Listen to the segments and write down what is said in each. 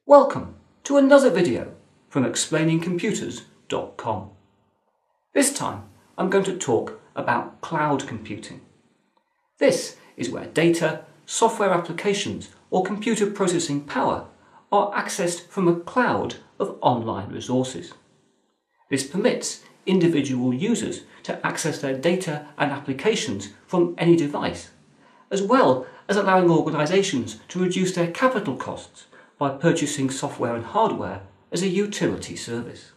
Welcome to another video from explainingcomputers.com. This time I'm going to talk about cloud computing. This is where data, software applications or computer processing power are accessed from a cloud of online resources. This permits individual users to access their data and applications from any device, as well as allowing organisations to reduce their capital costs by purchasing software and hardware as a utility service.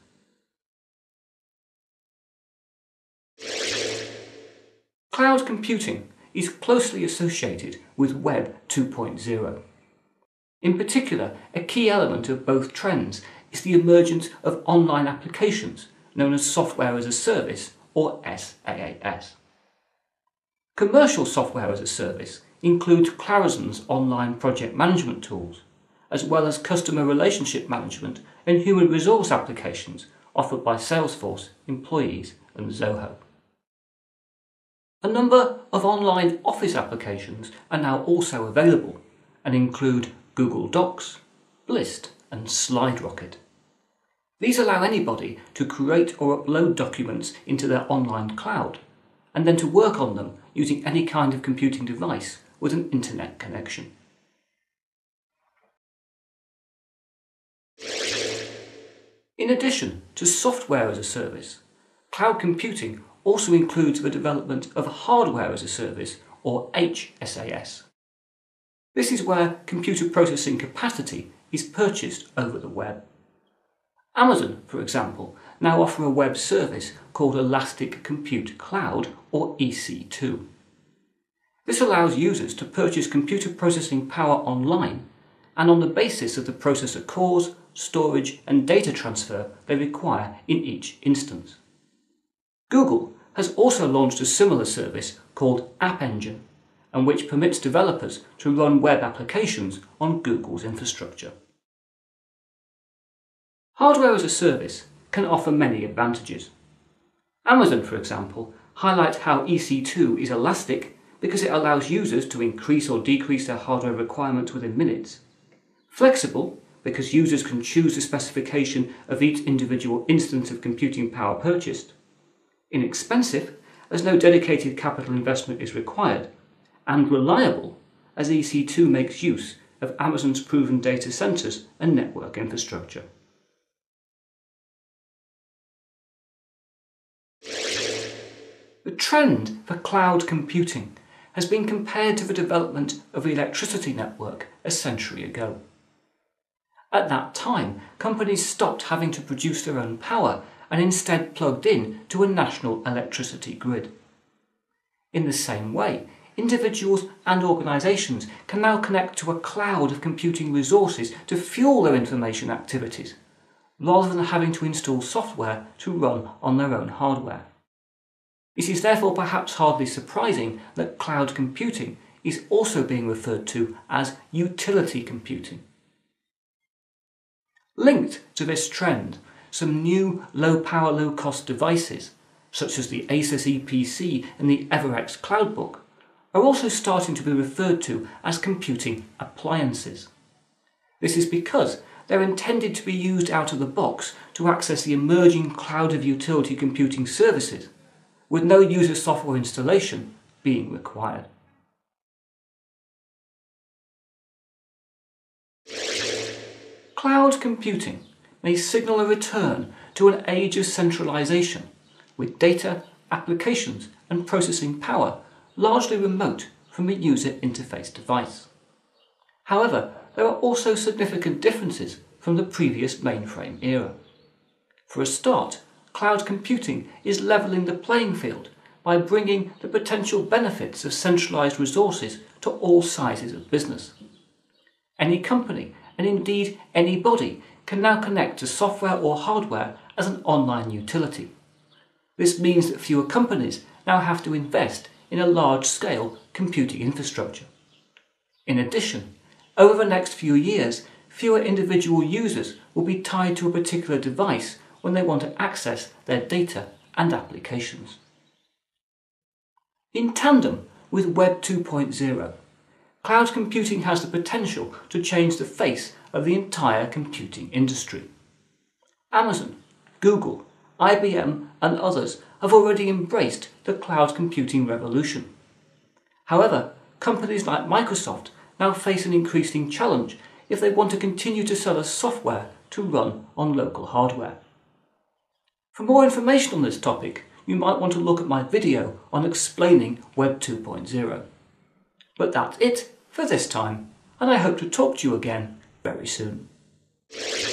Cloud computing is closely associated with Web 2.0. In particular, a key element of both trends is the emergence of online applications known as Software as a Service or SaaS. Commercial software as a service includes Clarisen's online project management tools, as well as customer relationship management and human resource applications offered by Salesforce, Employees and Zoho. A number of online office applications are now also available and include Google Docs, Blist and SlideRocket. These allow anybody to create or upload documents into their online cloud and then to work on them using any kind of computing device with an internet connection. In addition to software as a service, cloud computing also includes the development of hardware as a service or HSAS. This is where computer processing capacity is purchased over the web. Amazon, for example, now offer a web service called Elastic Compute Cloud or EC2. This allows users to purchase computer processing power online and on the basis of the processor cores, storage and data transfer they require in each instance. Google has also launched a similar service called App Engine, and which permits developers to run web applications on Google's infrastructure. Hardware as a service can offer many advantages. Amazon, for example, highlights how EC2 is elastic because it allows users to increase or decrease their hardware requirements within minutes. Flexible, because users can choose the specification of each individual instance of computing power purchased. Inexpensive, as no dedicated capital investment is required. And reliable, as EC2 makes use of Amazon's proven data centres and network infrastructure. The trend for cloud computing has been compared to the development of the electricity network a century ago. At that time, companies stopped having to produce their own power and instead plugged in to a national electricity grid. In the same way, individuals and organisations can now connect to a cloud of computing resources to fuel their information activities, rather than having to install software to run on their own hardware. It is therefore perhaps hardly surprising that cloud computing is also being referred to as utility computing. Linked to this trend, some new low-power, low-cost devices, such as the Asus EPC and the Everex Cloudbook, are also starting to be referred to as computing appliances. This is because they're intended to be used out of the box to access the emerging cloud of utility computing services, with no user software installation being required. Cloud computing may signal a return to an age of centralisation, with data, applications and processing power largely remote from a user interface device. However, there are also significant differences from the previous mainframe era. For a start, cloud computing is levelling the playing field by bringing the potential benefits of centralised resources to all sizes of business. Any company, and indeed anybody, can now connect to software or hardware as an online utility. This means that fewer companies now have to invest in a large-scale computing infrastructure. In addition, over the next few years, fewer individual users will be tied to a particular device when they want to access their data and applications. In tandem with Web 2.0, cloud computing has the potential to change the face of the entire computing industry. Amazon, Google, IBM and others have already embraced the cloud computing revolution. However, companies like Microsoft now face an increasing challenge if they want to continue to sell us software to run on local hardware. For more information on this topic, you might want to look at my video on explaining Web 2.0. But that's it for this time, and I hope to talk to you again very soon.